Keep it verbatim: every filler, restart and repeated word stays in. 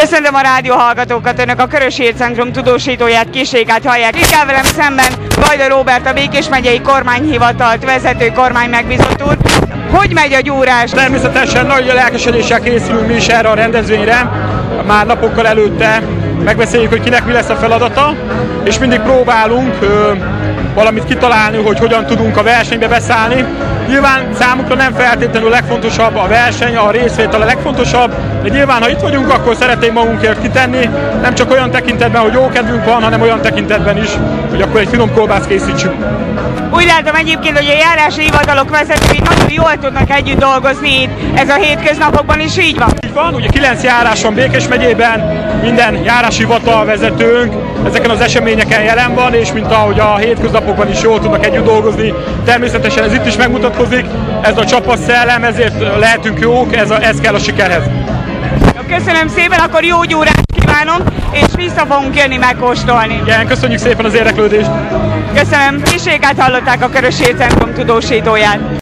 Köszöntöm a rádió hallgatókat, önök a Körös Hírcentrum tudósítóját, kísérjét hallják. Itt áll velem szemben Vajda Róbert, a Békés megyei kormányhivatalt vezető kormány megbízott úr. Hogy megy a gyúrás? Természetesen nagy lelkesedéssel készülünk mi is erre a rendezvényre. Már napokkal előtte megbeszéljük, hogy kinek mi lesz a feladata, és mindig próbálunk ö, valamit kitalálni, hogy hogyan tudunk a versenybe beszállni. Nyilván számukra nem feltétlenül a legfontosabb a verseny, a részvétel a legfontosabb, de nyilván, ha itt vagyunk, akkor szeretnénk magunkért kitenni, nem csak olyan tekintetben, hogy jó kedvünk van, hanem olyan tekintetben is, hogy akkor egy finom kolbászt készítsünk. Úgy látom egyébként, hogy a járási hivatalok vezetői nagyon jól tudnak együtt dolgozni itt. Ez a hétköznapokban is így van? Így van, ugye kilenc járás van Békés megyében, minden járási hivatal vezetőnk ezeken az eseményeken jelen van, és mint ahogy a hétköznapokban is jól tudnak együtt dolgozni, természetesen ez itt is megmutatkozik, ez a csapatszellem, ezért lehetünk jók, ez, a, ez kell a sikerhez. Köszönöm szépen, akkor jó gyúrást kívánunk, és vissza fogunk jönni megkóstolni. Igen, köszönjük szépen az érdeklődést! Köszönöm, kísérjét hallották a Körös Hírcentrum tudósítóját.